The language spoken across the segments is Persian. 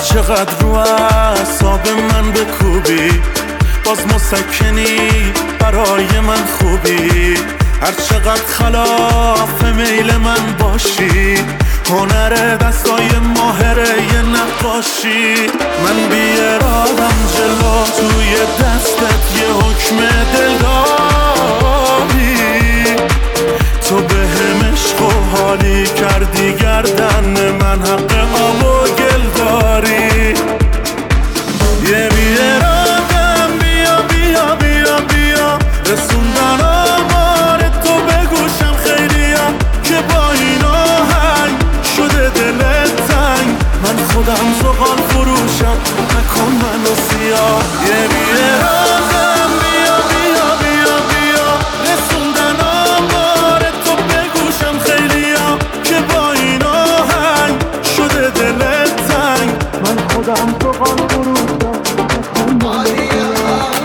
چقدر رو اعصاب من بکوبی، باز مسکنی برای من خوبی. هر چقدر خلاف میل من باشی، هنر دستای ماهره یه نقاشی. من بی ارادم جلو توی دستت یه حکم دل داری. تو به هم عشق و حالی کردی گردن من، حق آب و گل داری. یه بی ارادم بیا بیا بیا بیا، رسوندن آمار تو بگوشم خیلیا، که با این آهنگ شده دلت تنگ. من خودم زغال فروشم، نکن منو سیاه. یه بی ارادم بیا بیا بیا بیا، رسوندن آمار تو بگوشم خیلیا، که با این آهنگ شده دلت تنگ. من خودم زغال فروشم، نکن منو سیاه.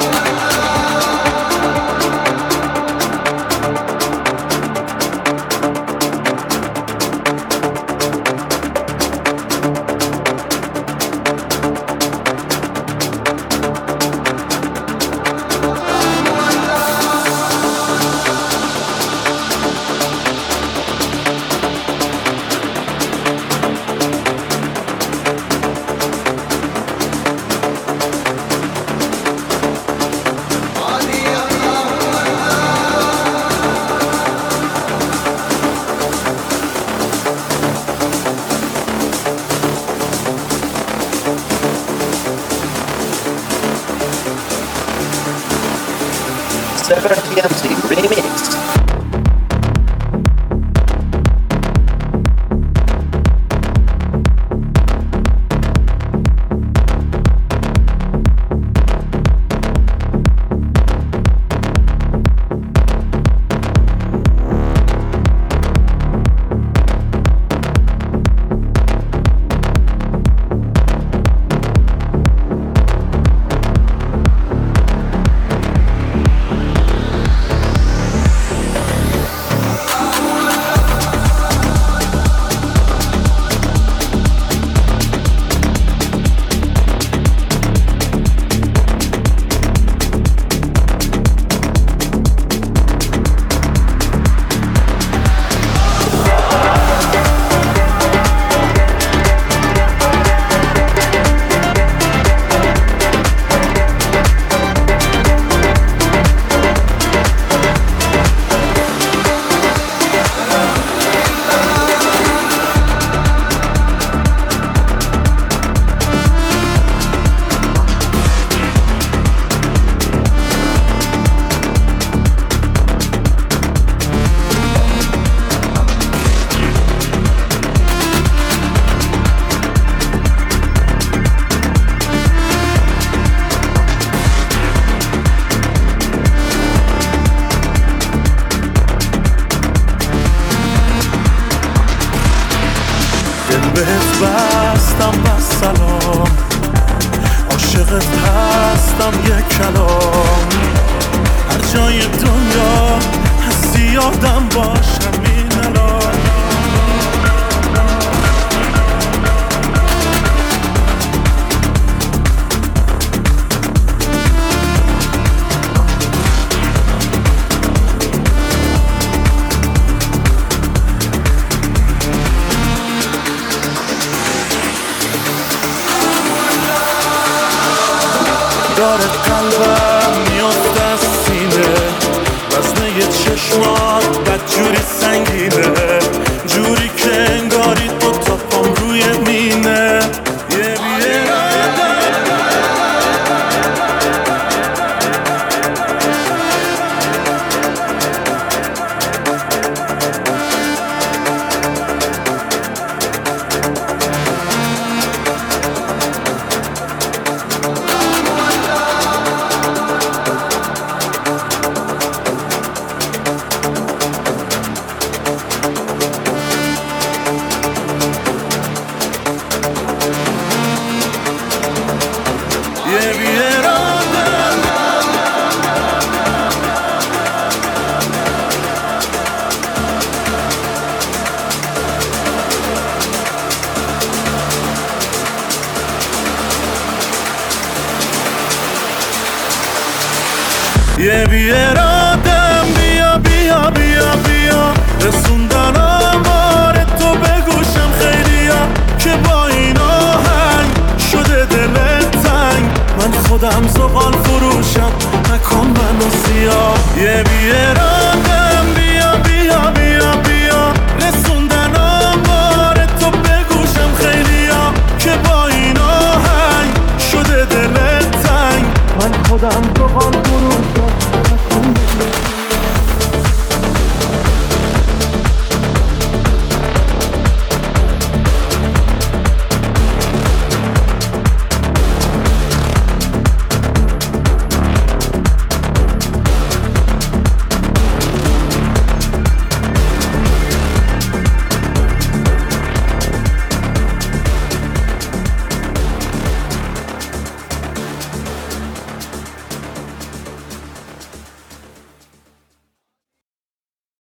Sever TMC Remix. بهت بستم بس سلام، عاشقت هستم یک کلام. هر جای دنیا هستی یادم باش همین الان. داره قلبم میفته از سینه، وزنه چشمات بدجوری سنگینه، جوری که انگاری دوتا پام روی مینه. یه یه بیارادم بیا بیا بیا بیا رسوندن آمار تو بگوشم خیلیا که با این آهنگ شده دلت تنگ من خودم زغال فروشم نکن منو سیاه یه بیارادم